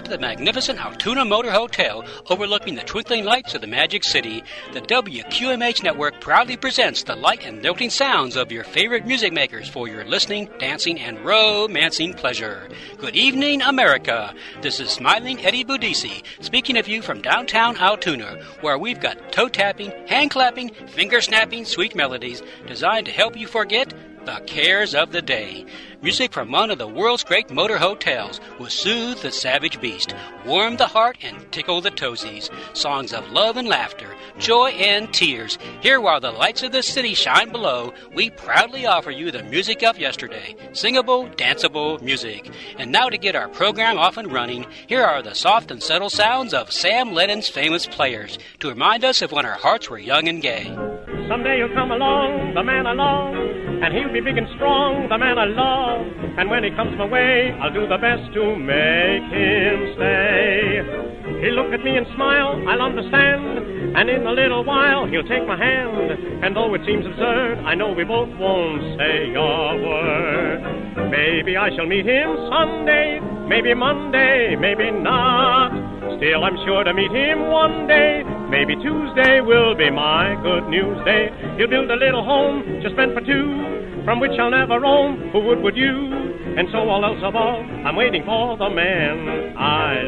to the magnificent Altoona Motor Hotel overlooking the twinkling lights of the Magic City. The WQMH Network proudly presents the light and lilting sounds of your favorite music makers for your listening, dancing, and romancing pleasure. Good evening, America. This is Smiling Eddie Budisi speaking of you from downtown Altoona, where we've got toe-tapping, hand-clapping, finger-snapping sweet melodies designed to help you forget the cares of the day. Music from one of the world's great motor hotels will soothe the savage beast, warm the heart, and tickle the toesies. Songs of love and laughter, joy and tears. Here while the lights of the city shine below, we proudly offer you the music of yesterday. Singable, danceable music. And now to get our program off and running, here are the soft and subtle sounds of Sam Lennon's famous Players, to remind us of when our hearts were young and gay. Someday he'll come along, the man I love, and he'll be big and strong, the man I love. And when he comes my way, I'll do the best to make him stay. He'll look at me and smile, I'll understand, and in a little while he'll take my hand. And though it seems absurd, I know we both won't say a word. Maybe I shall meet him Sunday, maybe Monday, maybe not. Still I'm sure to meet him one day. Maybe Tuesday will be my good news day. He'll build a little home just meant for two, from which I'll never roam. Who would you? And so all else above, I'm waiting for the man I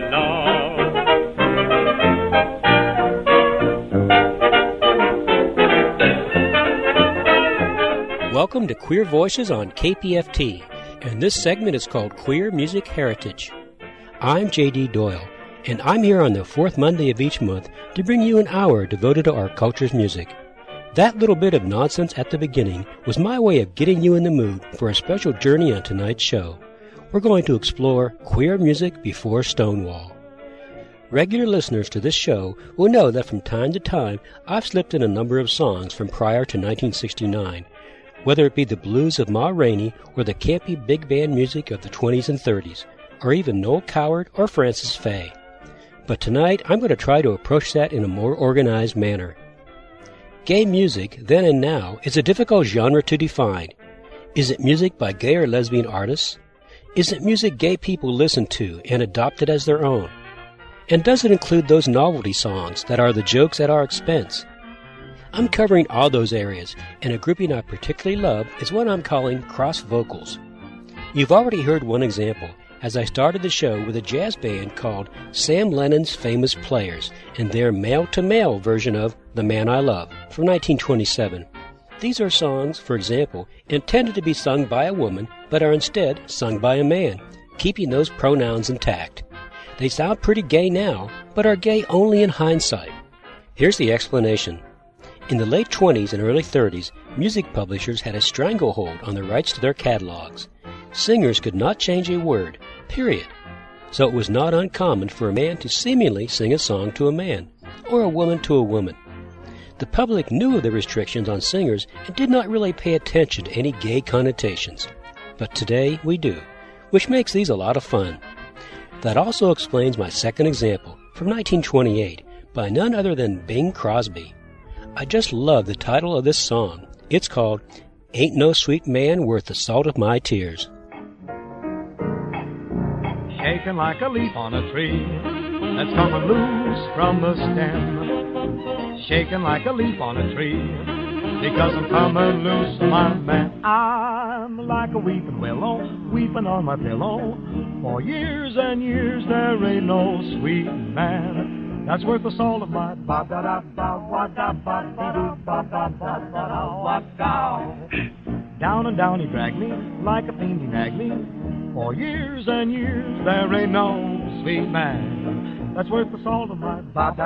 love. Welcome to Queer Voices on KPFT, and this segment is called Queer Music Heritage. I'm J.D. Doyle, and I'm here on the fourth Monday of each month to bring you an hour devoted to our culture's music. That little bit of nonsense at the beginning was my way of getting you in the mood for a special journey on tonight's show. We're going to explore queer music before Stonewall. Regular listeners to this show will know that from time to time I've slipped in a number of songs from prior to 1969, whether it be the blues of Ma Rainey or the campy big band music of the 20s and 30s, or even Noel Coward or Francis Faye. But tonight I'm going to try to approach that in a more organized manner. Gay music, then and now, is a difficult genre to define. Is it music by gay or lesbian artists? Is it music gay people listen to and adopt it as their own? And does it include those novelty songs that are the jokes at our expense? I'm covering all those areas, and a grouping I particularly love is what I'm calling cross vocals. You've already heard one example, as I started the show with a jazz band called Sam Lennon's Famous Players and their male-to-male version of The Man I Love from 1927. These are songs, for example, intended to be sung by a woman but are instead sung by a man, keeping those pronouns intact. They sound pretty gay now, but are gay only in hindsight. Here's the explanation. In the late 20s and early 30s, music publishers had a stranglehold on the rights to their catalogs. Singers could not change a word, period. So it was not uncommon for a man to seemingly sing a song to a man, or a woman to a woman. The public knew of the restrictions on singers and did not really pay attention to any gay connotations. But today we do, which makes these a lot of fun. That also explains my second example, from 1928, by none other than Bing Crosby. I just love the title of this song. It's called Ain't No Sweet Man Worth the Salt of My Tears. Shaking like a leaf on a tree that's coming loose from the stem. Shaking like a leaf on a tree because I'm coming loose, my man. I'm like a weeping willow, weeping on my pillow. For years and years there ain't no sweet man that's worth the salt of my down and down he dragged me, like a fiend he nagged me. For years and years there ain't no sweet man that's worth the salt of my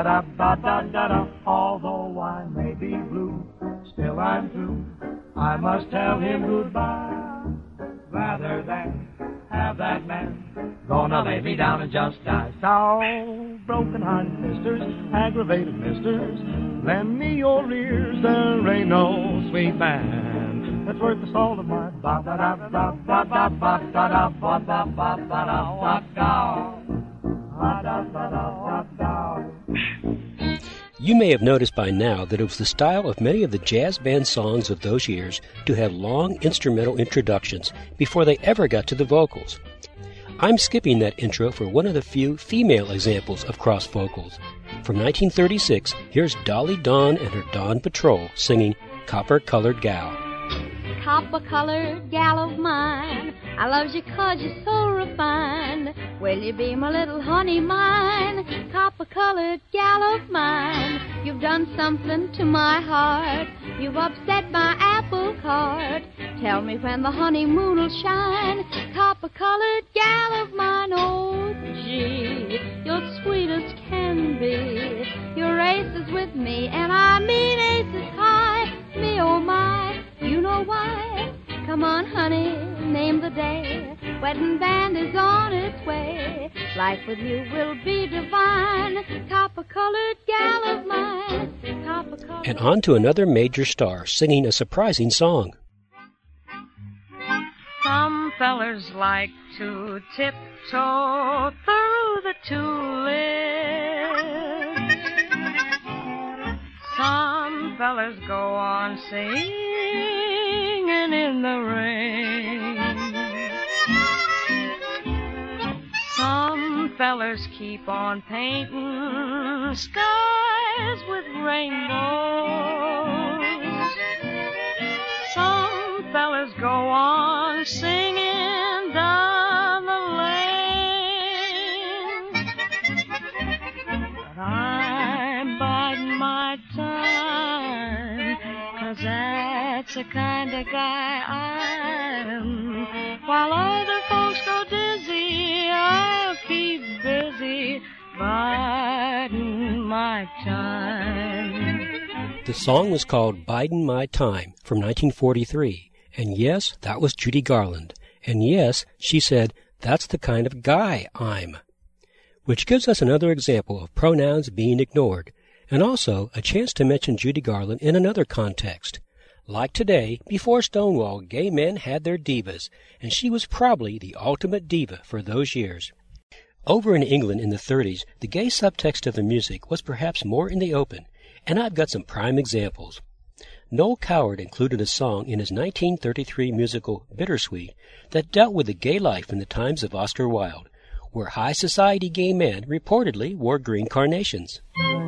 although I may be blue, still I'm true. I must tell him goodbye rather than have that man gonna lay me down and just die. So, broken-hearted misters, aggravated misters, lend me your ears, there ain't no sweet man that's worth the salt of my You may have noticed by now that it was the style of many of the jazz band songs of those years to have long instrumental introductions before they ever got to the vocals. I'm skipping that intro for one of the few female examples of cross vocals. From 1936, here's Dolly Dawn and her Dawn Patrol singing Copper-Colored Gal. Copper-colored gal of mine, I loves you 'cause you're so refined. Will you be my little honey mine? Copper-colored gal of mine, you've done something to my heart. You've upset my apple cart. Tell me when the honeymoon'll shine. Copper-colored gal of mine, oh gee, you're sweet as can be. Your ace is with me, and I mean aces high. Me oh my, you know why? Come on, honey, name the day. Wedding band is on its way. Life with you will be divine. Copper-colored gal of mine. Copper-colored. And on to another major star singing a surprising song. Some fellers like to tiptoe through the tulips. Some fellers go on singing in the rain. Some fellers keep on painting skies with rainbows. Some fellas go on singing down the lane. But I'm biding my time, 'cause that's the kind of guy I'm. While other folks go dizzy, I'll keep busy biding my time. The song was called Bidin' My Time from 1943. And yes, that was Judy Garland. And yes, she said, that's the kind of guy I'm. Which gives us another example of pronouns being ignored, and also a chance to mention Judy Garland in another context. Like today, before Stonewall, gay men had their divas, and she was probably the ultimate diva for those years. Over in England in the 30s, the gay subtext of the music was perhaps more in the open, and I've got some prime examples. Noel Coward included a song in his 1933 musical Bittersweet that dealt with the gay life in the times of Oscar Wilde, where high society gay men reportedly wore green carnations.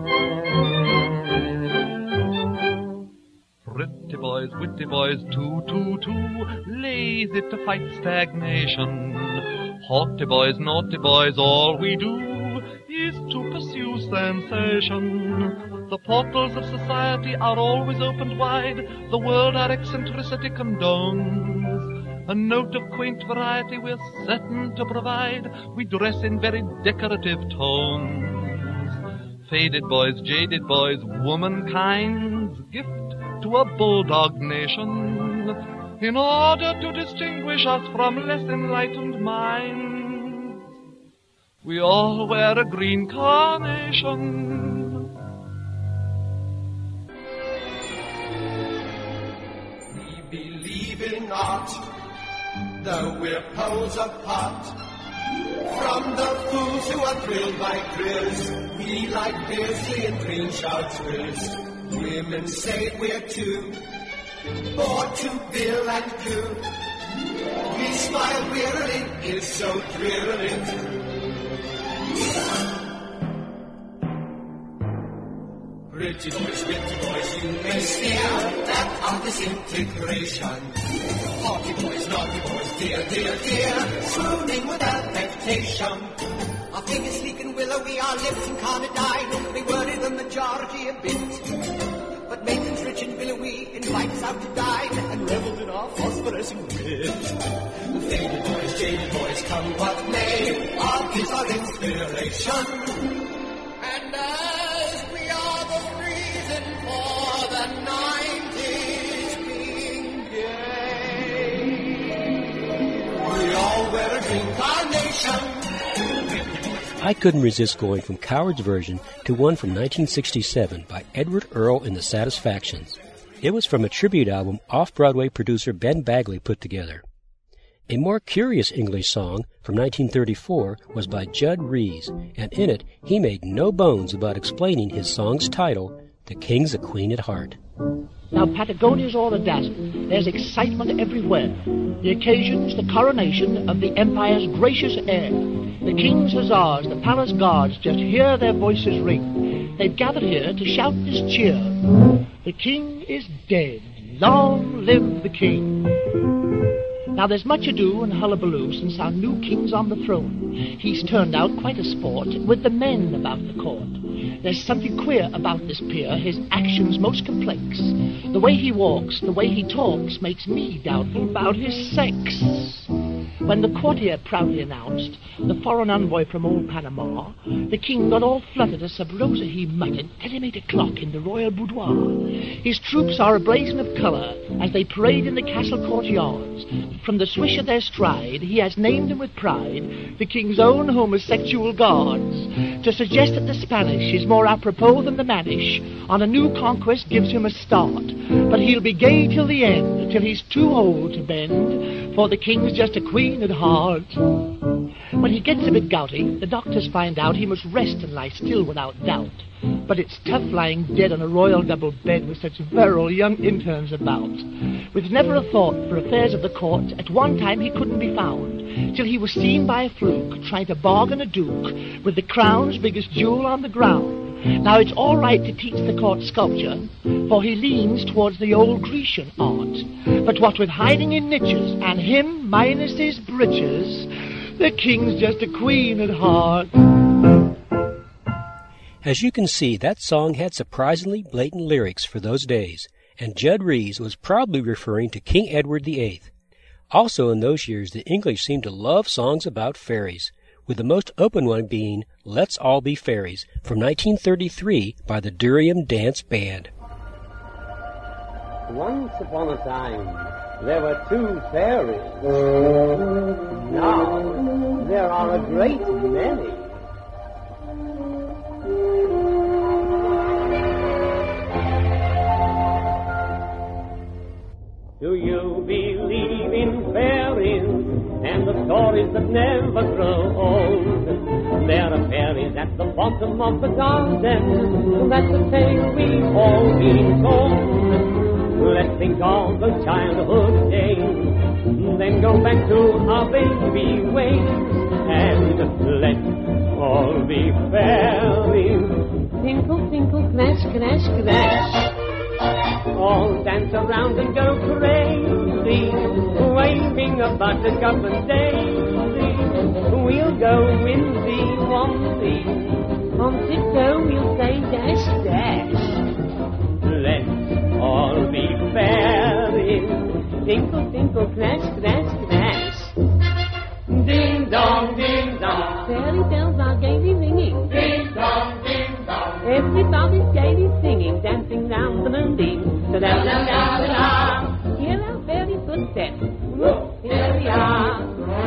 Pretty boys, witty boys, too, lazy to fight stagnation. Haughty boys, naughty boys, all we do is to pursue sensation. The portals of society are always opened wide, the world our eccentricity condones. A note of quaint variety we're certain to provide, we dress in very decorative tones. Faded boys, jaded boys, womankind's gift to a bulldog nation, in order to distinguish us from less enlightened minds. We all wear a green carnation. We believe in art, though we're poles apart. From the fools who are thrilled by grills, we like Beardsley and Greenshaw's thrills. Women say we're too bored to bill and coo. We smile wearily, it's so drearily true. Pretty boys, witty boys, you may stare at our disintegration. Haughty boys, naughty boys, dear, dear, dear, swooning with affectation. Our fingers sleek and willowy, our lips incarnadine, they worry the majority a bit. But maidens rich and billowy invite us out to dine and revel in our phosphorescing wit. Faded boys, jaded boys, come what may, our kids are inspiration. And as we are the reason for the 90s being gay, we all wear a green carnation. I couldn't resist going from Coward's version to one from 1967 by Edward Earl and the Satisfactions. It was from a tribute album off-Broadway producer Ben Bagley put together. A more curious English song from 1934 was by Judd Rees, and in it he made no bones about explaining his song's title, The King's a Queen at Heart. Now, Patagonia's all a-dazzle. There's excitement everywhere. The occasion's the coronation of the Empire's gracious heir. The king's hussars, the palace guards, just hear their voices ring. They've gathered here to shout this cheer. The king is dead. Long live the king. Now there's much ado and hullabaloo since our new king's on the throne. He's turned out quite a sport with the men about the court. There's something queer about this peer, his actions most complex. The way he walks, the way he talks, makes me doubtful about his sex. When the courtier proudly announced the foreign envoy from old Panama, the king got all fluttered as sub rosa he muttered, "Tell him 8 o'clock in the royal boudoir." His troops are a blazon of colour as they parade in the castle courtyards. From the swish of their stride, he has named them with pride the king's own homosexual guards, to suggest that the Spanish is more apropos than the Manish on a new conquest gives him a start. But he'll be gay till the end, till he's too old to bend, for the king's just a queen at heart. When he gets a bit gouty, the doctors find out he must rest and lie still without doubt. But it's tough lying dead on a royal double bed with such virile young interns about. With never a thought for affairs of the court, at one time he couldn't be found, till he was seen by a fluke trying to bargain a duke with the crown's biggest jewel on the ground. Now it's all right to teach the court sculpture, for he leans towards the old Grecian art. But what with hiding in niches and him minus his breeches, the king's just a queen at heart. As you can see, that song had surprisingly blatant lyrics for those days, and Judd Rees was probably referring to King Edward VIII. Also in those years, the English seemed to love songs about fairies, with the most open one being Let's All Be Fairies from 1933 by the Durium Dance Band. Once upon a time, there were 2 fairies. Now, there are a great many. Do you believe in fairies and the stories that never grow old? There are fairies at the bottom of the garden. That's a tale we've all been told. Let's think of those childhood days, then go back to our baby ways, and let's all be fairies. Tinkle, tinkle, clash, clash, clash. All dance around and go crazy, waving a buttercup and daisy. We'll go windy, wonzy, on tiptoe we'll say dash, dash. Let's all be fairies. Tinkle, tinkle, clash, clash, clash. Ding dong, ding dong. Fairy bells are gaily ringing. Ding dong, ding dong. Everybody's gaily singing, dancing round the moonbeam. Da da da da da da. Hear our fairy footsteps. Whoop, here we are.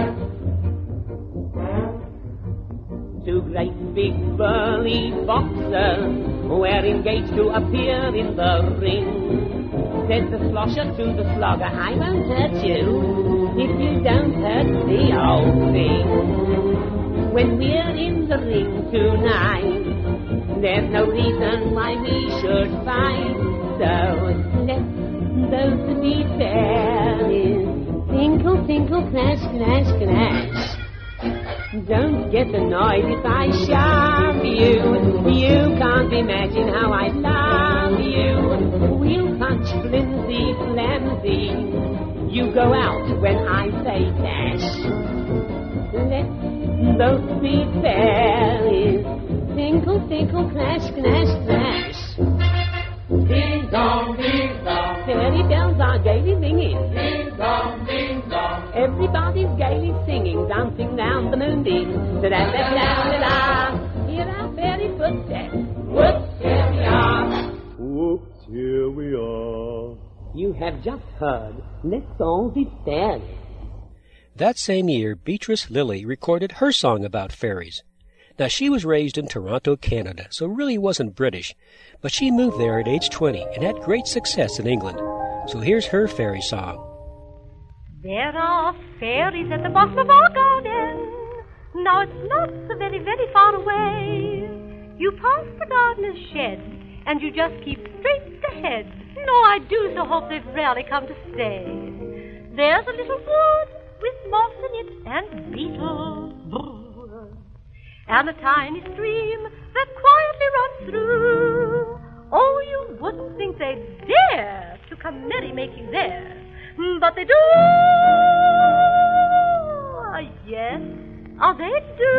2 great big burly boxers were engaged to appear in the ring. Said the slosher to the slogger, I won't hurt you if you don't hurt the old thing. When we're in the ring tonight, there's no reason why we should fight. So let's both be fairies. Tinkle, tinkle, clash, clash, clash. Don't get annoyed if I shove you. You can't imagine how I love you. We'll punch flimsy, flimsy. You go out when I say dash. Let's both be fairies. Tinkle, tinkle, clash, clash, clash. Ding dong, ding dong. Fairy bells are gaily ringing. Ding dong, ding dong. Everybody's gaily singing, dancing round the moonbeam. Da da da da da da. Hear our fairy footsteps. Whoops, here we are. Whoops, here we are. You have just heard Let's All Be Fairies. That same year, Beatrice Lillie recorded her song about fairies. Now, she was raised in Toronto, Canada, so really wasn't British, but she moved there at age 20 and had great success in England. So here's her fairy song. There are fairies at the bottom of our garden. Now it's not so very, very far away. You pass the gardener's shed, and you just keep straight ahead. No, I do so hope they've really come to stay. There's a little wood with moss in it and beetles, and a tiny stream that quietly runs through. Oh, you wouldn't think they'd dare to come merry-making there, but they do. Yes, they do.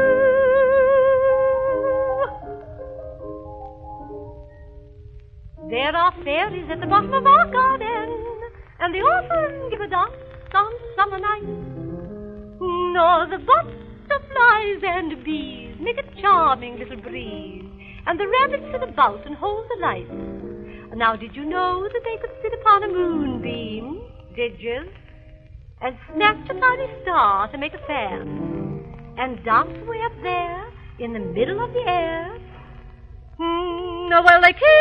There are fairies at the bottom of our garden, and they often give a dance on summer nights. No, the butterflies and bees make a charming little breeze, and the rabbits sit about and hold the lights. Now, did you know that they could sit upon a moonbeam? Did you? And snatch a tiny star to make a fan, and dance way up there in the middle of the air? Well, they can.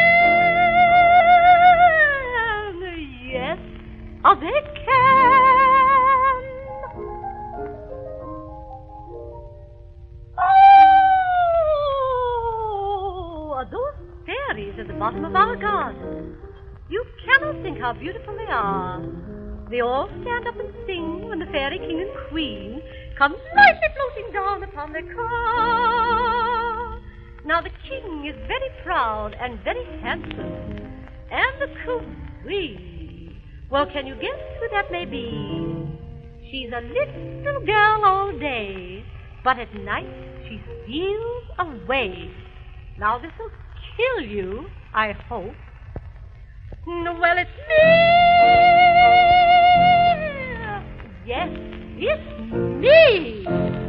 Yes, they can. Oh, those fairies at the bottom of our garden. You cannot think how beautiful they are. They all stand up and sing when the fairy king and queen come lightly floating down upon their car. Now the king is very proud and very handsome, and the queen, well, can you guess who that may be? She's a little girl all day, but at night she steals away. Now this will kill you, I hope. Well, it's me! Yes, it's me!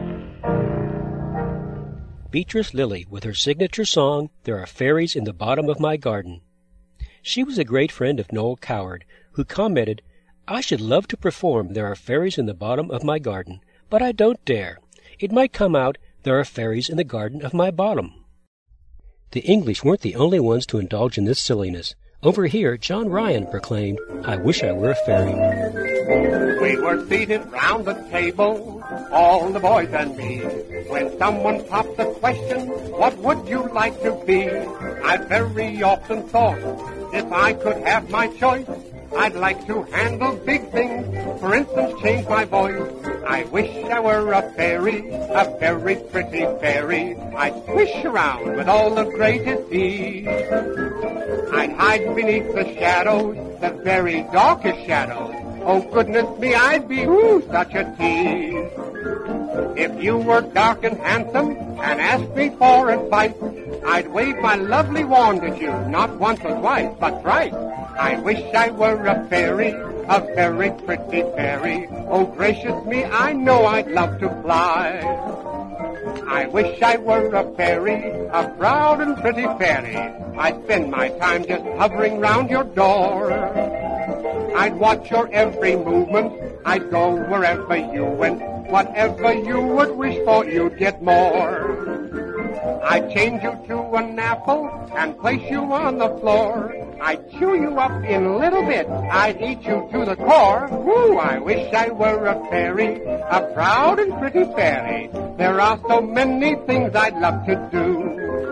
Beatrice Lillie with her signature song, There Are Fairies in the Bottom of My Garden. She was a great friend of Noel Coward, who commented, I should love to perform There Are Fairies in the Bottom of My Garden, but I don't dare. It might come out, There are fairies in the garden of my bottom. The English weren't the only ones to indulge in this silliness. Over here, John Ryan proclaimed, I wish I were a fairy. We were seated round the table, all the boys and me, when someone popped the question, what would you like to be? I very often thought, if I could have my choice, I'd like to handle big things, for instance, change my voice. I wish I were a fairy, a very pretty fairy. I'd swish around with all the greatest ease. I'd hide beneath the shadows, the very darkest shadows. Oh, goodness me, I'd be, such a tease. If you were dark and handsome and asked me for advice, I'd wave my lovely wand at you, not once or twice, but thrice. I wish I were a fairy, a very pretty fairy. Oh, gracious me, I know I'd love to fly. I wish I were a fairy, a proud and pretty fairy. I'd spend my time just hovering round your door. I'd watch your every movement. I'd go wherever you went. Whatever you would wish for, you'd get more. I'd change you to an apple and place you on the floor. I'd chew you up in little bits. I'd eat you to the core. Woo, I wish I were a fairy, a proud and pretty fairy. There are so many things I'd love to do.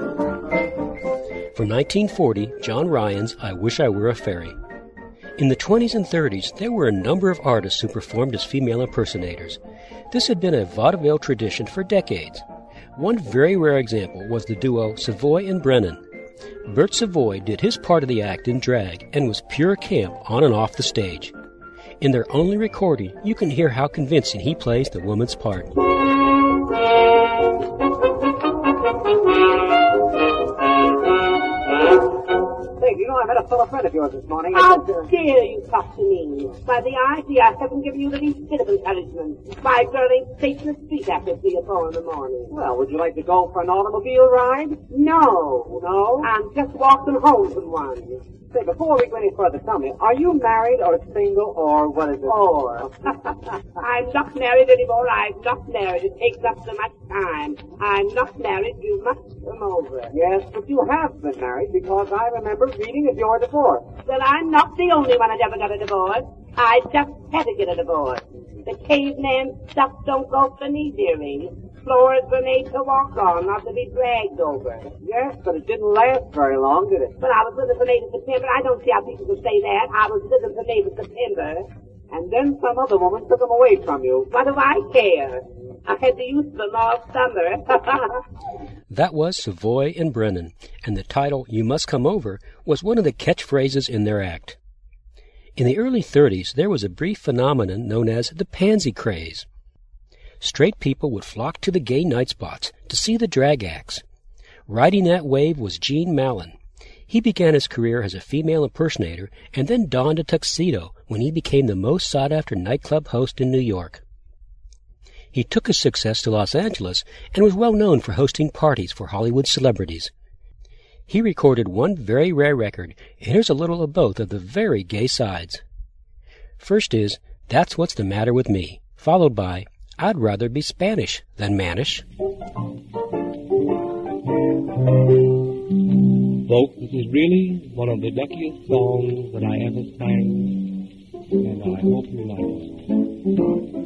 From 1940, John Ryan's I Wish I Were a Fairy. In the 20s and 30s, there were a number of artists who performed as female impersonators. This had been a vaudeville tradition for decades. One very rare example was the duo Savoy and Brennan. Bert Savoy did his part of the act in drag and was pure camp on and off the stage. In their only recording, you can hear how convincing he plays the woman's part. You know, I met a fellow friend of yours this morning. How dare you talk to me? By the idea, I haven't given you the least bit of encouragement. My girl ain't safe in the street after 3 or 4 in the morning. Well, would you like to go for an automobile ride? No. No? I'm just walking home from one. Say, before we go any further, tell me, are you married or single or what is it? Or. I'm not married anymore. I'm not married. It takes up so much time. I'm not married. You must come over. Yes, but you have been married because I remember reading of your divorce. Well, I'm not the only one that ever got a divorce. I just had to get a divorce. The caveman stuff don't go for me, dearie. floor is made to walk on, not to be dragged over. Yes, but it didn't last very long, did it? But I was living for Native September. I don't see how people could say that. I was living for Native September. And then some other woman took them away from you. What do I care? I had the use of them all summer. That was Savoy and Brennan, and the title, You Must Come Over, was one of the catchphrases in their act. In the early 30s, there was a brief phenomenon known as the pansy craze. Straight people would flock to the gay night spots to see the drag acts. Riding that wave was Gene Mallon. He began his career as a female impersonator and then donned a tuxedo when he became the most sought-after nightclub host in New York. He took his success to Los Angeles and was well known for hosting parties for Hollywood celebrities. He recorded one very rare record, and here's a little of both of the very gay sides. First is That's What's the Matter with Me, followed by I'd Rather Be Spanish Than Mannish. Folks, this is really one of the luckiest songs that I ever sang, and I hope you like it.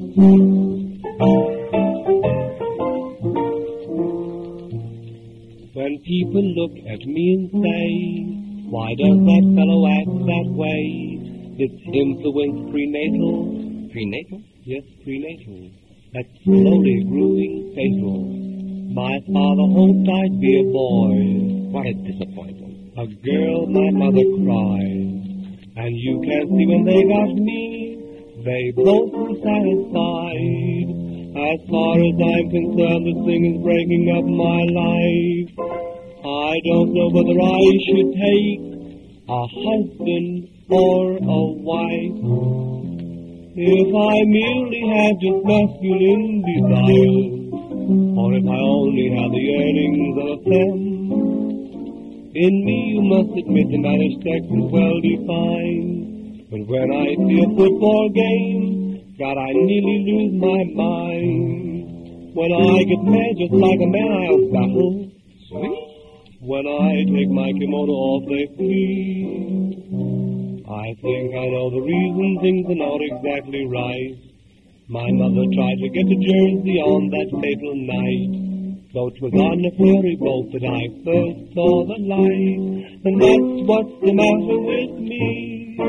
When people look at me and say, why does that fellow act that way? It's influence prenatal. Prenatal? Yes, prenatal. That's slowly growing fatal. My father hoped I'd be a boy. What a disappointment. A girl, my mother cried. And you can't see when they got me, they both were satisfied. As far as I'm concerned, this thing is breaking up my life. I don't know whether I should take a husband or a wife. If I merely had just masculine desires, or if I only had the earnings of a femme. In me you must admit the Mannish sex is well defined. But when I see a football game, God, I nearly lose my mind. When I get mad just like a man, I'll battle. When I take my kimono off, they flee. I think I know the reason things are not exactly right. My mother tried to get to Jersey on that fatal night, though 'twas on a ferry boat that I first saw the light. And that's what's the matter with me.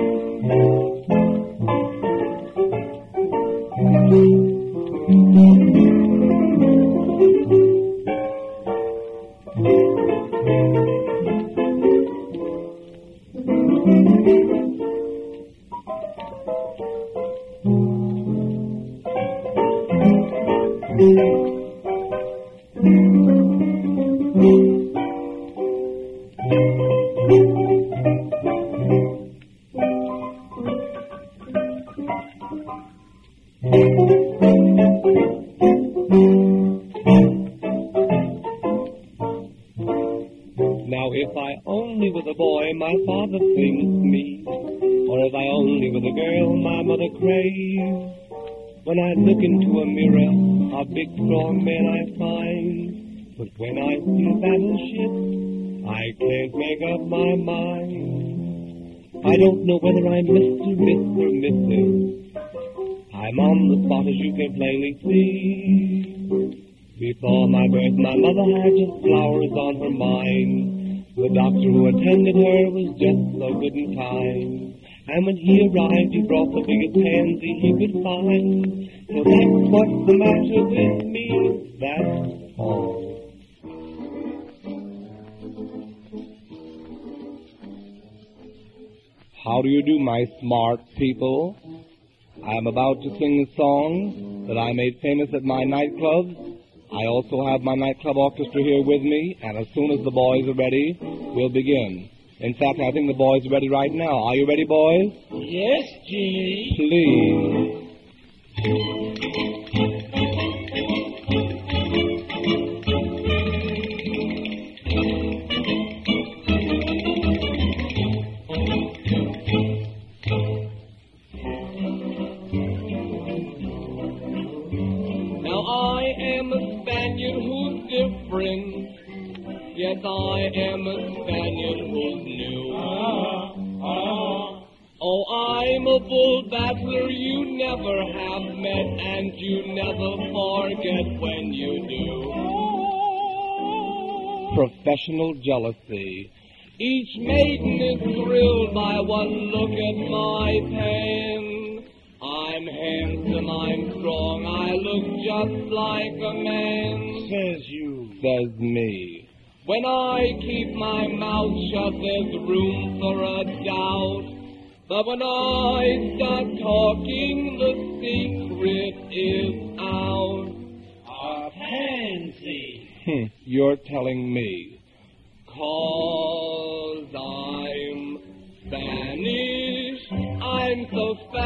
Now if I only were the boy my father thinks me, or if I only were the girl my mother craves, when I look into a mirror, a big strong man I find, but when I see a battleship, I can't make up my mind. I don't know whether I'm Mr., Miss, or Mrs. I'm on the spot as you can plainly see. Before my birth, my mother had just flowers on her mind. The doctor who attended her was just so good and kind. And when he arrived, he brought the biggest pansy he could find. So that's what's the matter with me, that's all. How do you do, my smart people? I am about to sing a song that I made famous at my nightclubs. I also have my nightclub orchestra here with me, and as soon as the boys are ready, we'll begin. In fact, I think the boys are ready right now. Are you ready, boys? Yes, Genie. Please. Now I am a Spaniard who's different. Yes, I am a Spaniard who's new. Oh, I I'm a bull battler you never have met, and you never forget when you do. Professional jealousy. Each maiden is thrilled by one look at my pen. I'm handsome, I'm strong, I look just like a man. Says you. Says me. When I keep my mouth shut, there's room for a doubt. But when I start talking, the secret is out. A pansy. You're telling me. 'Cause I'm Spanish, I'm so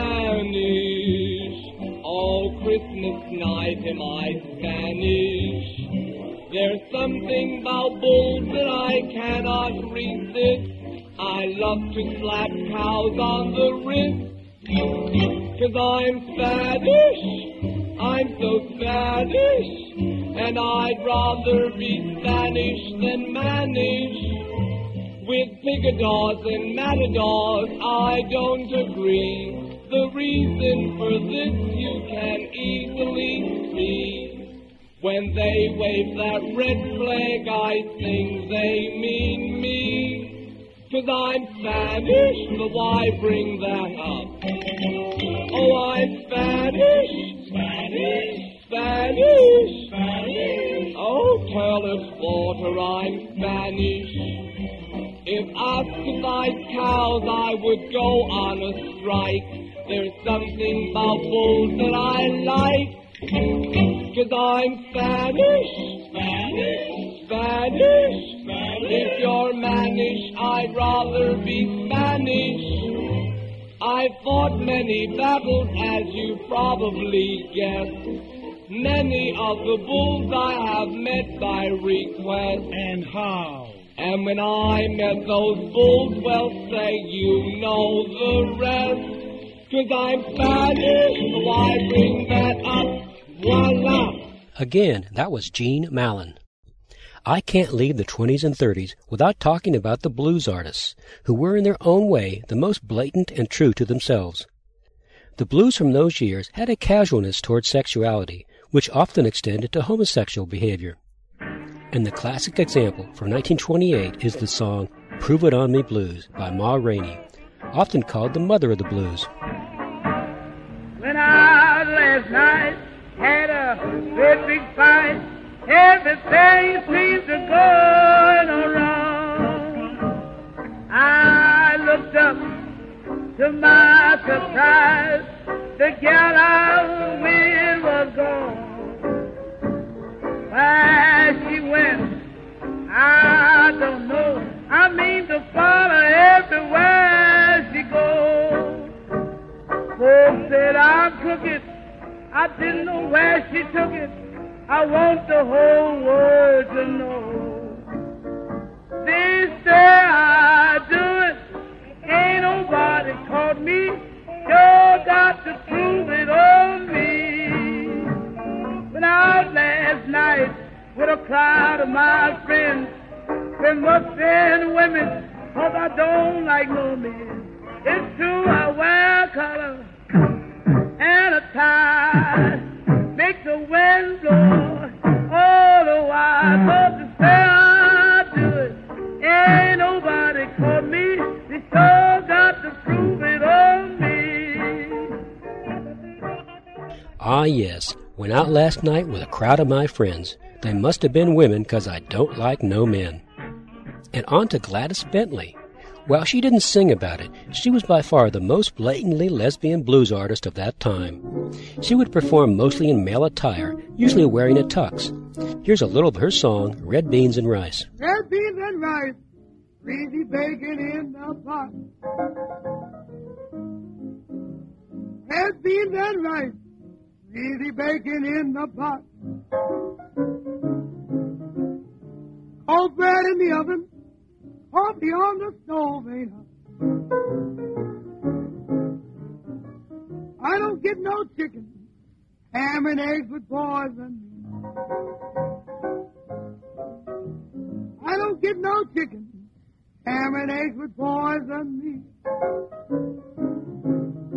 Spanish. Oh, Christmas night am I Spanish. There's something about bulls that I cannot resist. I love to slap cows on the wrist. 'Cause I'm Spanish, I'm so Spanish. And I'd rather be Spanish than mannish. With picadors and matadors, I don't agree. The reason for this you can easily see. When they wave that red flag, I think they mean me. 'Cause I'm Spanish, but why bring that up? Oh, I'm Spanish, Spanish, Spanish, Spanish. Oh, tell us, Walter, I'm Spanish. If asked to buy cows, I would go on a strike. There's something about bulls that I like. 'Cause I'm Spanish, Spanish, Spanish, Spanish. If you're mannish, I'd rather be Spanish. I've fought many battles, as you probably guessed. Many of the bulls I have met by request. And how? And when I met those bulls, well, say you know the rest. 'Cause I'm Spanish, why bring that up? Voila! Again, that was Gene Mallon. I can't leave the 20s and 30s without talking about the blues artists, who were in their own way the most blatant and true to themselves. The blues from those years had a casualness toward sexuality, which often extended to homosexual behavior. And the classic example from 1928 is the song Prove It On Me Blues by Ma Rainey, often called the mother of the blues. Went out last night, had a great big fight. Everything seems to go wrong. I looked up to my surprise, the gal I was with was gone. Where she went, I don't know. I mean to follow everywhere she goes. Folks said I'm crooked, I didn't know where she took it. I want the whole world to know. They say I do it, ain't nobody caught me. Sure got to prove it on me. Went out last night with a crowd of my friends. There must be women, 'cause I don't like no men. It's true I wear a collar and a tie. Make the wind blow all the while. But to say I do it, ain't nobody caught me. They sure got to prove it on me. Ah, yes, went out last night with a crowd of my friends. They must have been women, 'cause I don't like no men. And on to Gladys Bentley. While she didn't sing about it, she was by far the most blatantly lesbian blues artist of that time. She would perform mostly in male attire, usually wearing a tux. Here's a little of her song, Red Beans and Rice. Red beans and rice, greasy bacon in the pot. Red beans and rice, greasy bacon in the pot. Cold bread in the oven, coffee on the stove ain't hot. I don't get no chicken, ham and eggs with poison. I don't get no chicken, ham and eggs with poison meat.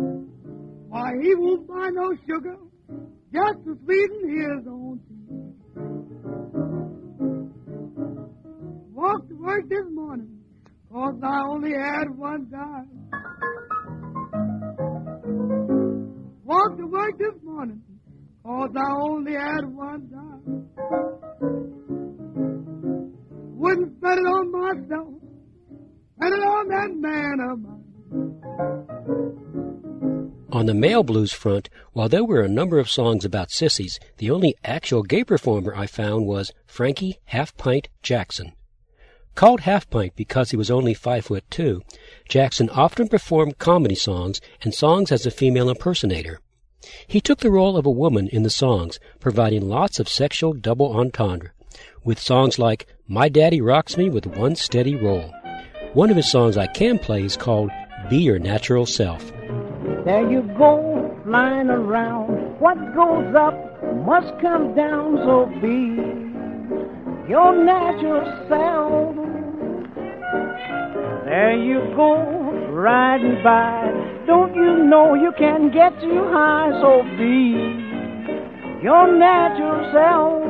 find no sugar, just to sweeten his own tea. Walked to work this morning, 'cause I only had one dime. Walked to work this morning, 'cause I only had one dime. Wouldn't spend it on myself, spend it on that man of mine. On the male blues front, while there were a number of songs about sissies, the only actual gay performer I found was Frankie Half-Pint Jackson. Called Half-Pint because he was only 5'2", Jackson often performed comedy songs and songs as a female impersonator. He took the role of a woman in the songs, providing lots of sexual double entendre, with songs like My Daddy Rocks Me with One Steady Roll. One of his songs I can play is called Be Your Natural Self. There you go, flying around. What goes up must come down, so be your natural self. There you go, riding by. Don't you know you can get too high, so be your natural self.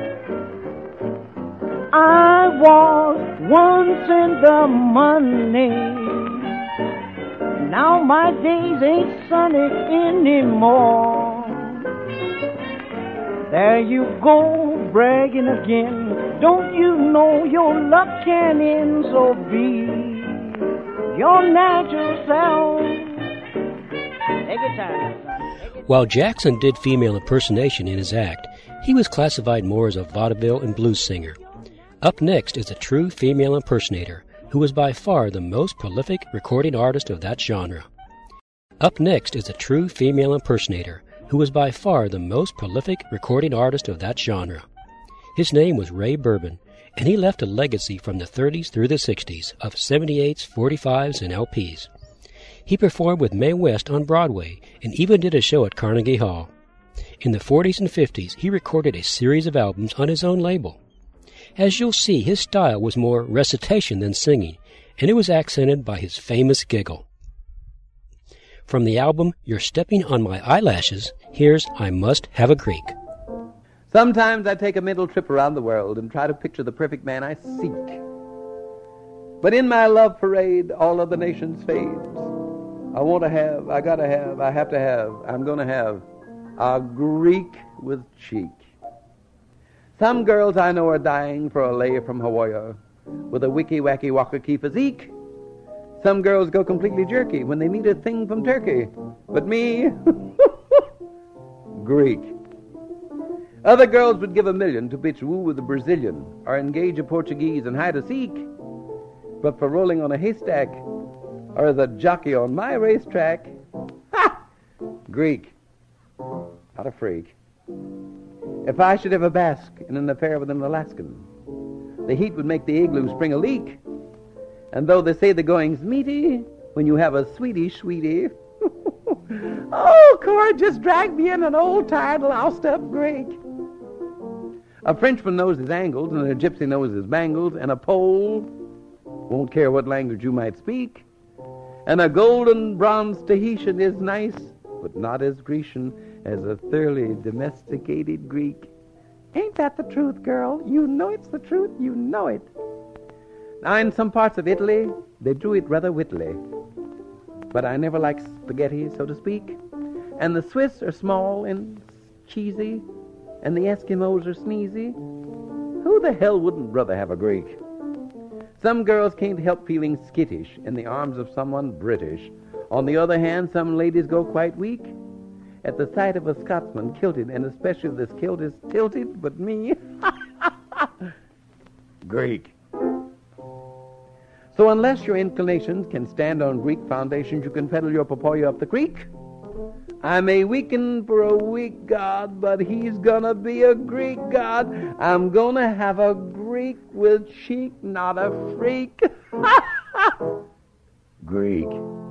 I was once in the money. Now my days ain't sunny anymore. There you go, bragging again. Don't you know your luck can end, so be your natural self. Take your time, son. While Jackson did female impersonation in his act, he was classified more as a vaudeville and blues singer. Up next is a true female impersonator, who was by far the most prolific recording artist of that genre. Up next is a true female impersonator, who was by far the most prolific recording artist of that genre. His name was Ray Bourbon, and he left a legacy from the 30s through the 60s of 78s, 45s, and LPs. He performed with Mae West on Broadway and even did a show at Carnegie Hall. In the 40s and 50s, he recorded a series of albums on his own label. As you'll see, his style was more recitation than singing, and it was accented by his famous giggle. From the album You're Stepping on My Eyelashes, here's I Must Have a Greek. Sometimes I take a mental trip around the world and try to picture the perfect man I seek. But in my love parade, all other nations fades. I want to have, I gotta have, I have to have, I'm gonna have a Greek with cheek. Some girls I know are dying for a lay from Hawaii with a wicky-wacky-waka-key physique. Some girls go completely jerky when they meet a thing from Turkey. But me, Greek. Other girls would give $1 million to bitch woo with a Brazilian or engage a Portuguese and hide a Sikh. But for rolling on a haystack or the jockey on my racetrack, Greek, not a freak. If I should ever bask in an affair with an Alaskan, the heat would make the igloo spring a leak. And though they say the going's meaty, when you have a sweetie, oh, Cora, just drag me in an old-tired, loused-up Greek. A Frenchman knows his angles, and a gypsy knows his bangles, and a Pole won't care what language you might speak. And a golden bronze Tahitian is nice, but not as Grecian as a thoroughly domesticated Greek. Ain't that the truth, girl? You know it's the truth. You know it. Now, in some parts of Italy, they do it rather wittily. But I never like spaghetti, so to speak. And the Swiss are small and cheesy, and the Eskimos are sneezy. Who the hell wouldn't rather have a Greek? Some girls can't help feeling skittish in the arms of someone British. On the other hand, some ladies go quite weak at the sight of a Scotsman kilted, and especially this kilt is tilted, but me, Greek. So unless your inclinations can stand on Greek foundations, you can pedal your papoya up the creek. I may weaken for a weak god, but he's gonna be a Greek god. I'm gonna have a Greek with cheek, not a freak. Greek.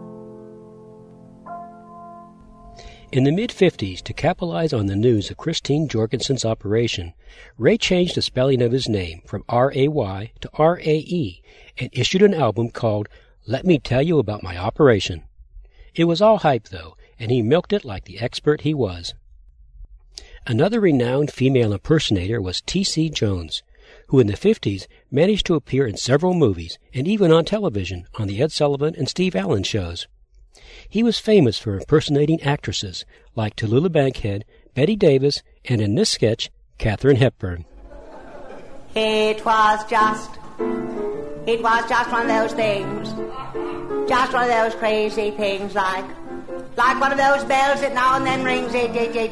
In the mid-50s, to capitalize on the news of Christine Jorgensen's operation, Ray changed the spelling of his name from R-A-Y to R-A-E and issued an album called Let Me Tell You About My Operation. It was all hype, though, and he milked it like the expert he was. Another renowned female impersonator was T.C. Jones, who in the 50s managed to appear in several movies and even on television on the Ed Sullivan and Steve Allen shows. He was famous for impersonating actresses like Tallulah Bankhead, Bette Davis, and in this sketch, Katharine Hepburn. It was just one of those things, just one of those crazy things like one of those bells that now and then rings. It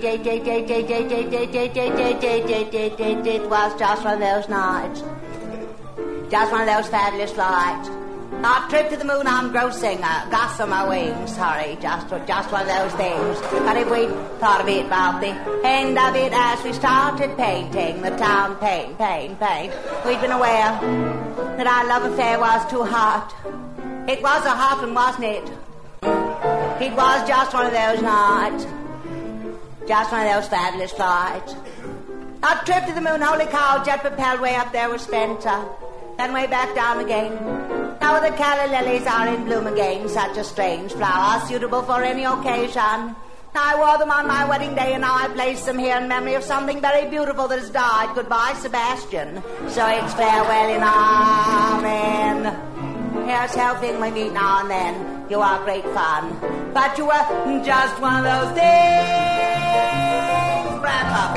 was just one of those nights, just one of those fabulous flights. Our trip to the moon on Grosinger, gossamer wings, sorry, just one of those things. But if we thought a bit about the end of it as we started painting the town, paint, we'd been aware that our love affair was too hot. It was a hot one, wasn't it? It was just one of those nights, just one of those fabulous flights. Our trip to the moon, holy cow, jet propelled way up there with Spencer, then way back down again. Now the calla lilies are in bloom again, such a strange flower, suitable for any occasion. Now I wore them on my wedding day, and now I place them here in memory of something very beautiful that has died. Goodbye, Sebastian. So it's farewell and amen. Here's helping we meet now and then. You are great fun, but you were just one of those things. Wrap up.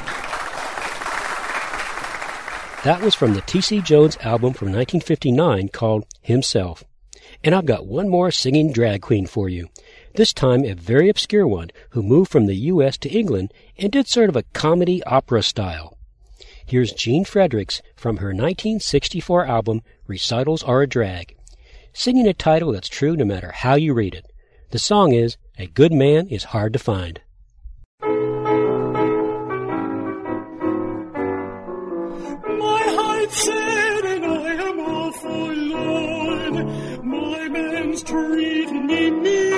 That was from the T.C. Jones album from 1959 called Himself. And I've got one more singing drag queen for you. This time a very obscure one who moved from the U.S. to England and did sort of a comedy opera style. Here's Jean Fredericks from her 1964 album Recitals Are a Drag, singing a title that's true no matter how you read it. The song is A Good Man is Hard to Find. Said, and I am all forlorn. My man's treating me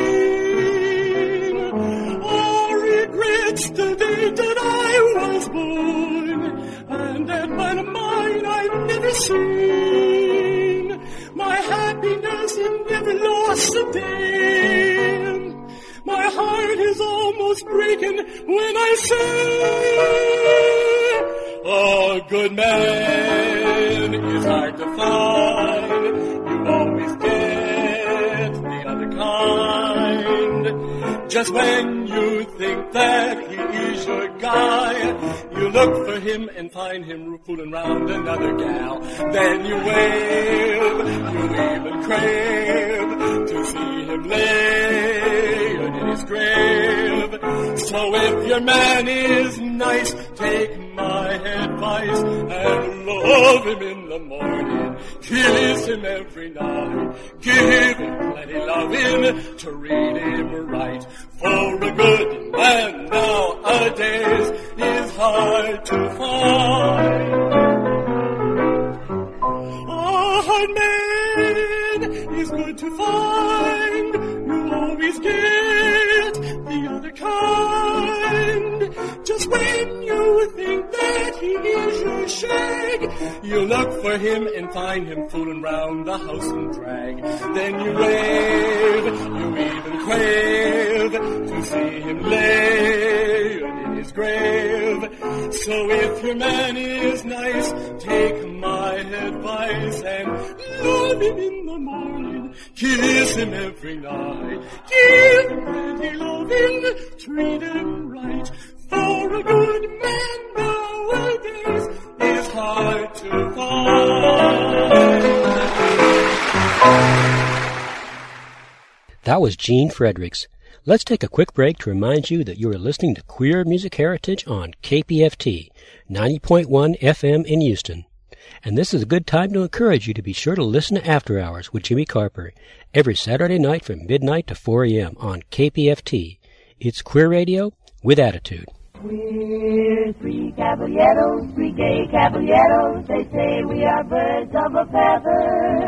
mean. I regret the day that I was born, and that man of mine I've never seen. My happiness never lost a day. My heart is almost breaking when I say, a good man is hard to find. You always get the other kind. Just when you think that he is your guy, you look for him and find him fooling round another gal. Then you wave, you even crave to see him lay in his grave. So if your man is nice, take my advice and love him in the morning, kiss him every night, give him plenty loving to read him right. For a good man nowadays is hard to find. A hard man is good to find. You always get the other kind. Just when you think that he is your shag, you look for him and find him fooling round the house and drag. Then you wave, you even crave to see him lay in his grave. So if your man is nice, take my advice and love him in the morning, kiss him every night, give him plenty loving, treat him right. For a good man nowadays is hard to find. That was Jean Fredericks. Let's take a quick break to remind you that you are listening to Queer Music Heritage on KPFT, 90.1 FM in Houston. And this is a good time to encourage you to be sure to listen to After Hours with Jimmy Carper every Saturday night from midnight to 4 a.m. on KPFT. It's queer radio with attitude. We're three caballeros, three gay caballeros. They say we are birds of a feather.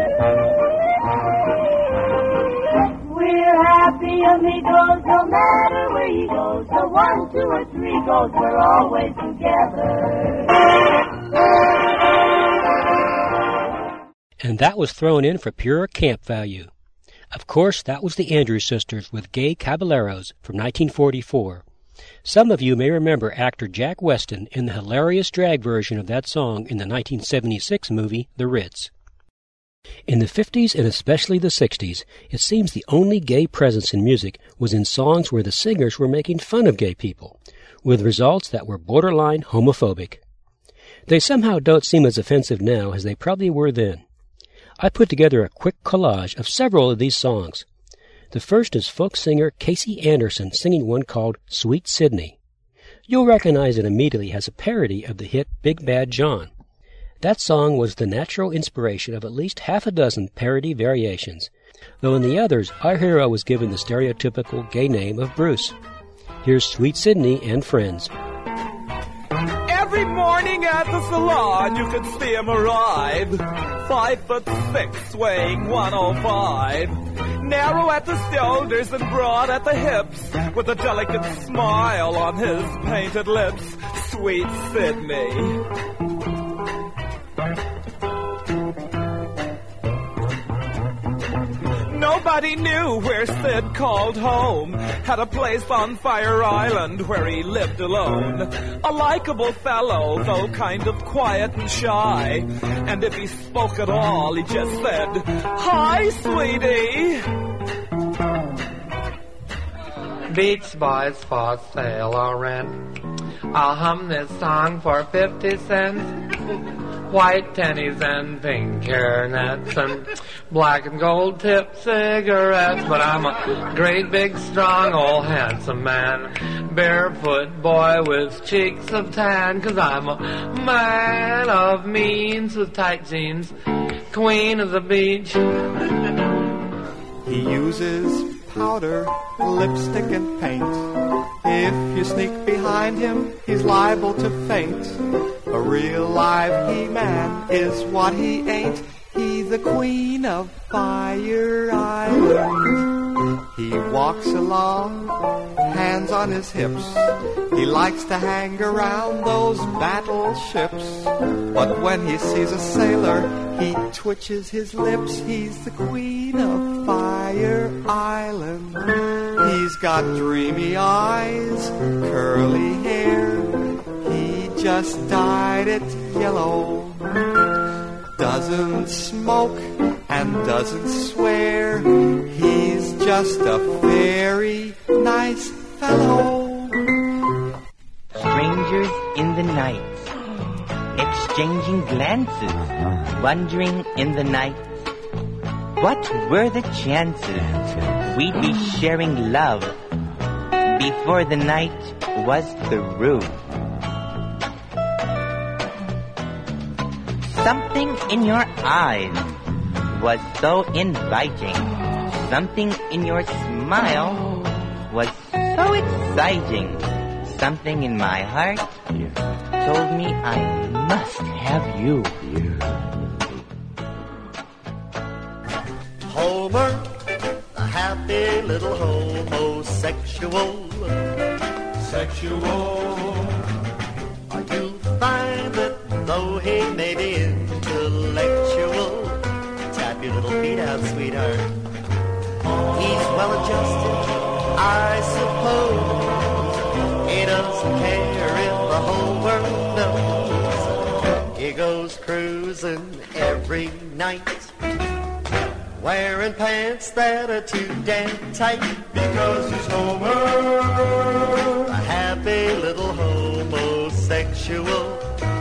We're happy amigos, no matter where he goes. So 1, 2, or 3 goes, we're always together. And that was thrown in for pure camp value. Of course, that was the Andrews Sisters with Gay Caballeros from 1944. Some of you may remember actor Jack Weston in the hilarious drag version of that song in the 1976 movie The Ritz. In the 50s and especially the 60s, it seems the only gay presence in music was in songs where the singers were making fun of gay people, with results that were borderline homophobic. They somehow don't seem as offensive now as they probably were then. I put together a quick collage of several of these songs. The first is folk singer Casey Anderson singing one called Sweet Sydney. You'll recognize it immediately as a parody of the hit Big Bad John. That song was the natural inspiration of at least half a dozen parody variations, though in the others our hero was given the stereotypical gay name of Bruce. Here's Sweet Sydney and Friends. Every morning at the salon you could see him arrive, 5'6", weighing 105, narrow at the shoulders and broad at the hips, with a delicate smile on his painted lips. Sweet Sydney. Nobody knew where Sid called home. Had a place on Fire Island where he lived alone. A likable fellow, though kind of quiet and shy. And if he spoke at all, he just said, "Hi, sweetie." Beach Boys for sale or rent. I'll hum this song for 50 cents. White tennies and pink hairnets and black and gold tip cigarettes. But I'm a great big strong old handsome man, barefoot boy with cheeks of tan. 'Cause I'm a man of means with tight jeans, queen of the beach. He uses powder, lipstick and paint. If you sneak behind him, he's liable to faint. A real live he-man is what he ain't. He's the queen of Fire Island. He walks along, hands on his hips. He likes to hang around those battleships. But when he sees a sailor, he twitches his lips. He's the queen of Fire Island. He's got dreamy eyes, curly hair. He just dyed it yellow. Doesn't smoke and doesn't swear. He's just a very nice fellow. Strangers in the night, exchanging glances, wandering in the night. What were the chances we'd be sharing love before the night was through? Something in your eyes was so inviting. Something in your smile was so exciting. Something in my heart told me I must have you. Homer, a happy little homosexual. You'll find that though he may be intellectual, tap your little feet out, sweetheart. He's well adjusted, I suppose. He doesn't care if the whole world knows. He goes cruising every night, wearing pants that are too damn tight. Because he's Homer, a happy little homosexual.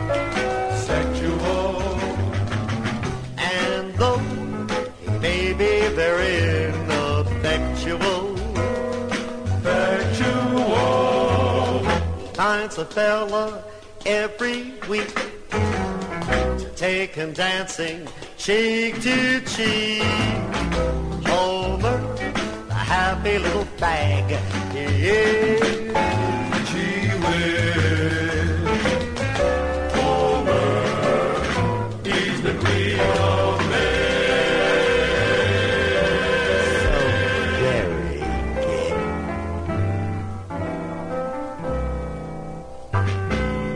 And though he may be very ineffectual, finds a fella every week to take him dancing cheek to cheek. Homer, the happy little fag, yeah. Gee whiz, Homer, he's the queen of men. So very gay.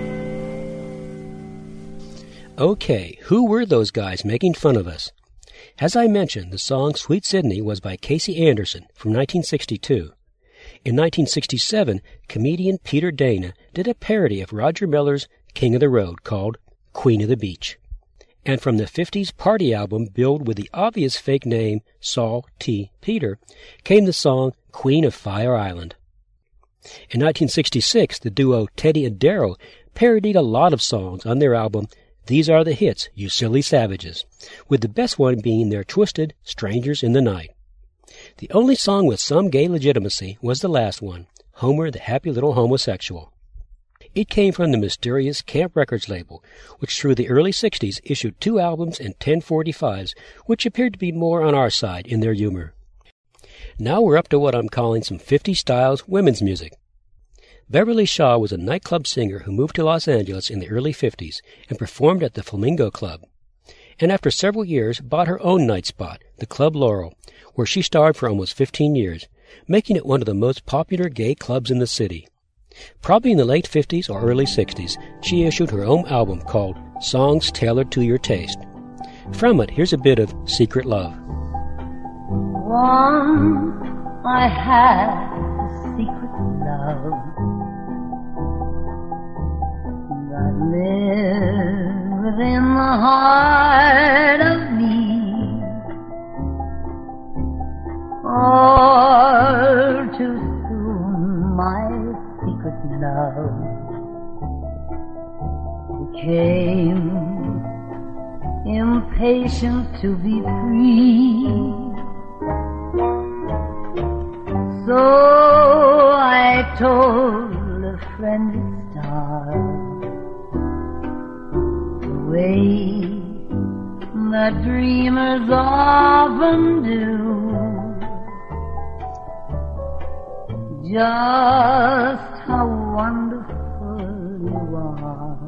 Okay, who were those guys making fun of us? As I mentioned, the song Sweet Sydney was by Casey Anderson from 1962. In 1967, comedian Peter Dana did a parody of Roger Miller's King of the Road called Queen of the Beach. And from the 50s party album billed with the obvious fake name Saul T. Peter came the song Queen of Fire Island. In 1966, the duo Teddy and Darryl parodied a lot of songs on their album These Are the Hits, You Silly Savages, with the best one being their twisted Strangers in the Night. The only song with some gay legitimacy was the last one, Homer the Happy Little Homosexual. It came from the mysterious Camp Records label, which through the early 60s issued 2 albums and 10 45s, which appeared to be more on our side in their humor. Now we're up to what I'm calling some 50s styles women's music. Beverly Shaw was a nightclub singer who moved to Los Angeles in the early 50s and performed at the Flamingo Club. And after several years bought her own night spot, the Club Laurel, where she starred for almost 15 years, making it one of the most popular gay clubs in the city. Probably in the late 50s or early 60s, she issued her own album called Songs Tailored to Your Taste. From it, here's a bit of Secret Love. Once I had a secret love that lived within the heart of me. All too soon my secret love became impatient to be free. So I told a friendly star the way that dreamers often do, just how wonderful you are.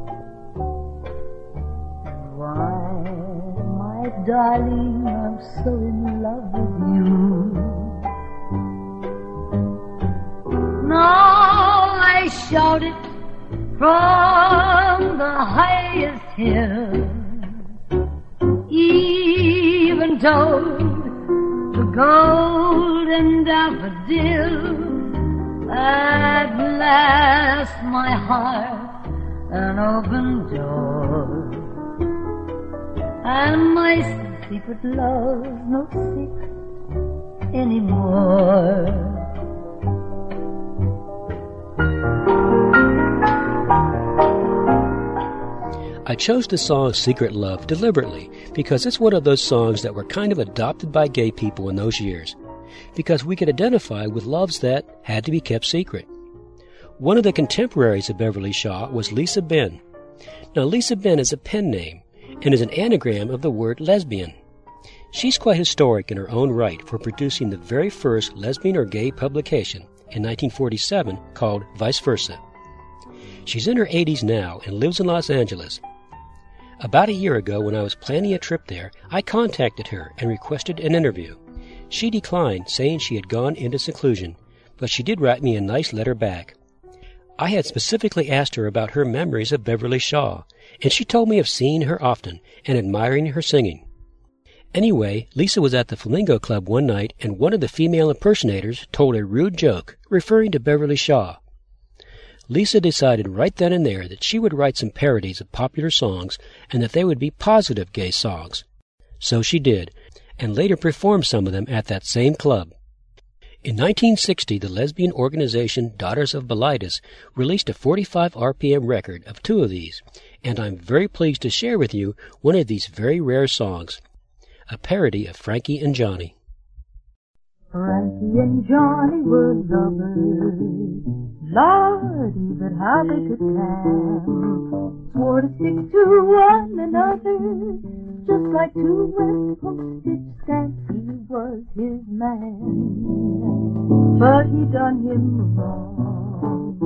Why, my darling, I'm so in love with you. Now I shouted from the highest hill, even told the golden daffodil. At last my heart an open door, and my secret love's no secret anymore. I chose the song Secret Love deliberately because it's one of those songs that were kind of adopted by gay people in those years, because we could identify with loves that had to be kept secret. One of the contemporaries of Beverly Shaw was Lisa Ben. Now, Lisa Ben is a pen name and is an anagram of the word lesbian. She's quite historic in her own right for producing the very first lesbian or gay publication in 1947 called Vice Versa. She's in her 80s now and lives in Los Angeles. About a year ago, when I was planning a trip there, I contacted her and requested an interview. She declined, saying she had gone into seclusion, but she did write me a nice letter back. I had specifically asked her about her memories of Beverly Shaw, and she told me of seeing her often and admiring her singing. Anyway, Lisa was at the Flamingo Club one night, and one of the female impersonators told a rude joke referring to Beverly Shaw. Lisa decided right then and there that she would write some parodies of popular songs and that they would be positive gay songs. So she did, and later performed some of them at that same club. In 1960, the lesbian organization Daughters of Bilitis released a 45 RPM record of 2 of these, and I'm very pleased to share with you one of these very rare songs, a parody of Frankie and Johnny. Frankie and Johnny were lovers, Lordy, but how they could camp, swore to stick to one another, just like 2 wet postage stamps. He was his man, but he done him wrong.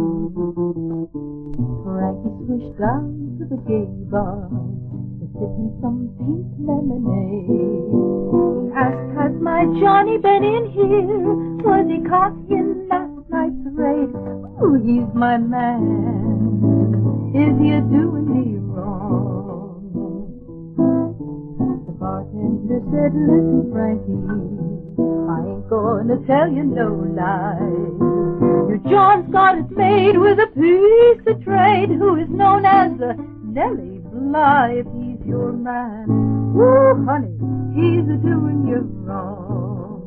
Frankie swished down to the gay bar to sip him some pink lemonade. He asked, has my Johnny been in here? Was he caught in last night's raid? Ooh, he's my man. Is he a doing me wrong? The bartender there said, listen, Frankie, I ain't gonna tell you no lie. Your John's got it made with a piece of trade who is known as Nellie Bly. If he's your man, ooh, honey, he's a-doing you wrong.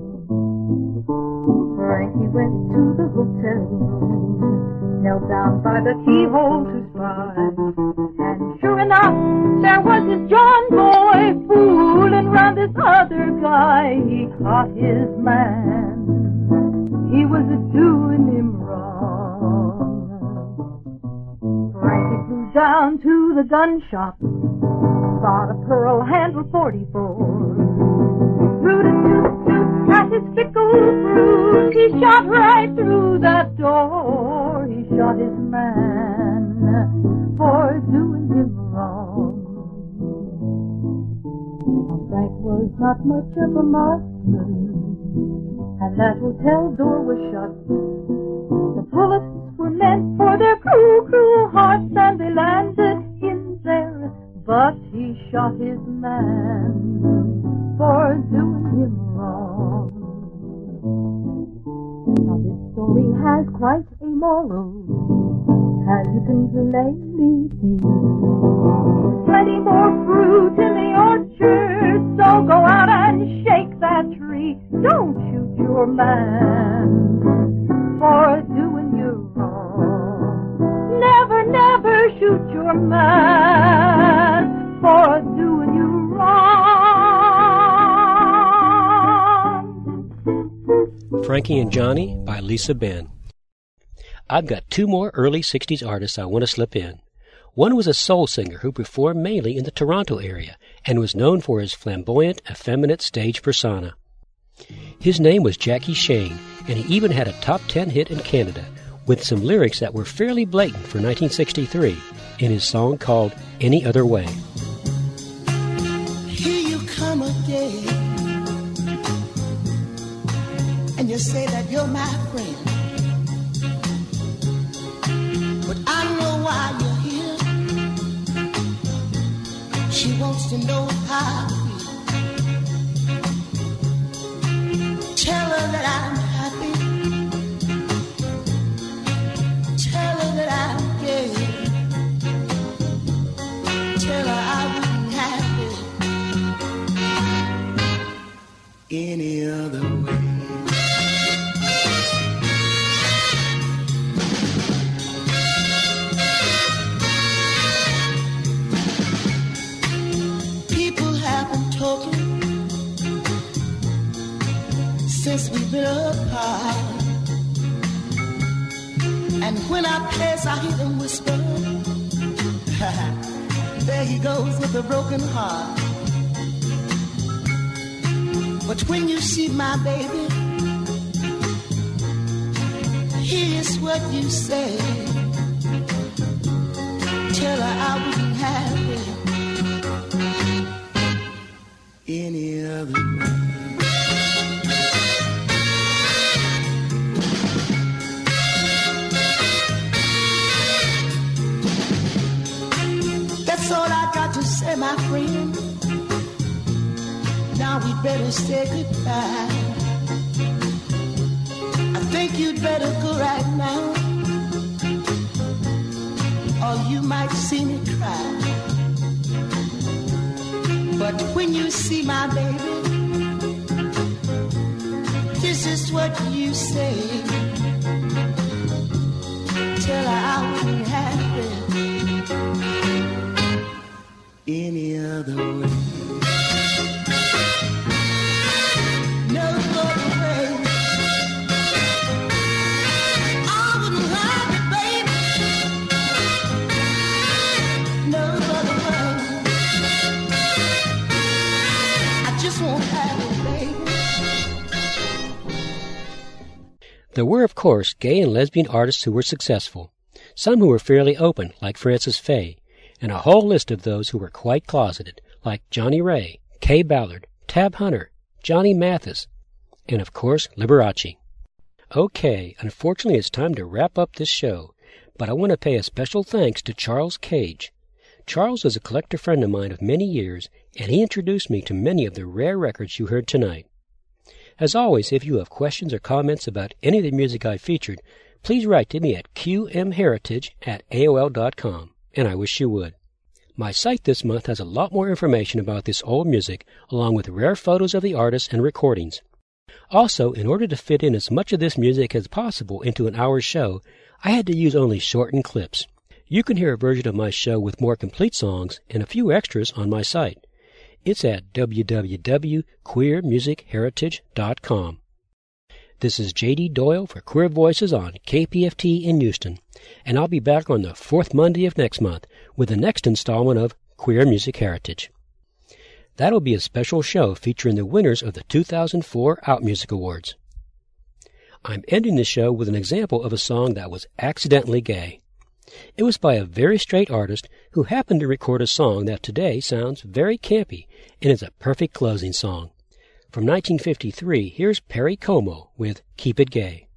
Frankie went to the hotel room, knelt down by the keyhole to spy, and sure enough, there was his John boy fooling round this other guy. He caught his man, he was a-doing him wrong. Frankie flew down to the gun shop, bought a pearl handle 44, threw the suit at his fickle fruit. He shot right through that door. He shot his man for doing him wrong. Now Frank was not much of a marksman, and that hotel door was shut. The bullets were meant for their cruel hearts, and they landed in there. But he shot his man for doing him wrong. Now this story has quite a moral, as you can plainly see. Plenty more fruit in the orchard, so go out and shake that tree. Don't shoot your man for doing you wrong. Never, never shoot your man for doing you wrong. Frankie and Johnny by Lisa Benn. I've got two more early 60s artists I want to slip in. One was a soul singer who performed mainly in the Toronto area and was known for his flamboyant, effeminate stage persona. His name was Jackie Shane, and he even had a top 10 hit in Canada with some lyrics that were fairly blatant for 1963 in his song called Any Other Way. Here you come again, and you say that you're my friend, but I know why you're here. She wants to know how I feel. Tell her that I'm happy. Tell her that I'm gay. Tell her I wouldn't have it any other way. People have been talking since we've been apart. And when I pass, I hear them whisper, there he goes with a broken heart. But when you see my baby, here's what you say. Tell her I wouldn't have it any other way. That's all I got to say, my friend. Now we'd better say goodbye. I think you'd better go right now, or you might see me cry. But when you see my baby, this is what you say. Tell her I wouldn't have it any other way. No other way. I wouldn't have it, baby. No other way. I just won't have it, baby. There were, of course, gay and lesbian artists who were successful, some who were fairly open, like Frances Faye, and a whole list of those who were quite closeted, like Johnny Ray, Kay Ballard, Tab Hunter, Johnny Mathis, and of course Liberace. Okay, unfortunately it's time to wrap up this show, but I want to pay a special thanks to Charles Cage. Charles is a collector friend of mine of many years, and he introduced me to many of the rare records you heard tonight. As always, if you have questions or comments about any of the music I featured, please write to me at qmheritage@aol.com, and I wish you would. My site this month has a lot more information about this old music, along with rare photos of the artists and recordings. Also, in order to fit in as much of this music as possible into an hour's show, I had to use only shortened clips. You can hear a version of my show with more complete songs and a few extras on my site. It's at www.queermusicheritage.com. This is J.D. Doyle for Queer Voices on KPFT in Houston, and I'll be back on the 4th Monday of next month with the next installment of Queer Music Heritage. That'll be a special show featuring the winners of the 2004 Out Music Awards. I'm ending the show with an example of a song that was accidentally gay. It was by a very straight artist who happened to record a song that today sounds very campy and is a perfect closing song. From 1953, here's Perry Como with Keep It Gay.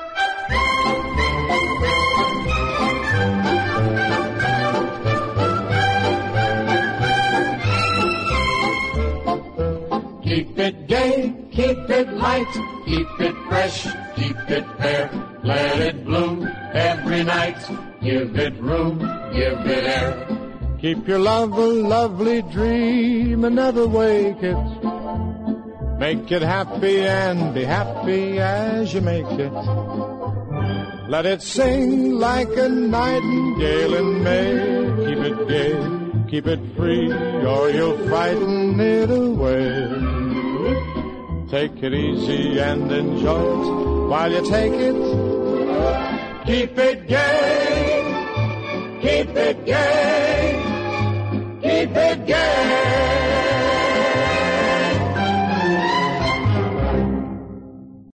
Keep it gay, keep it light, keep it fresh, keep it fair. Let it bloom every night. Give it room, give it air. Keep your love a lovely dream and never wake it. Make it happy and be happy as you make it. Let it sing like a nightingale in May. Keep it gay, keep it free, or you'll frighten it away. Take it easy and enjoy it while you take it. Keep it gay, keep it gay, keep it gay.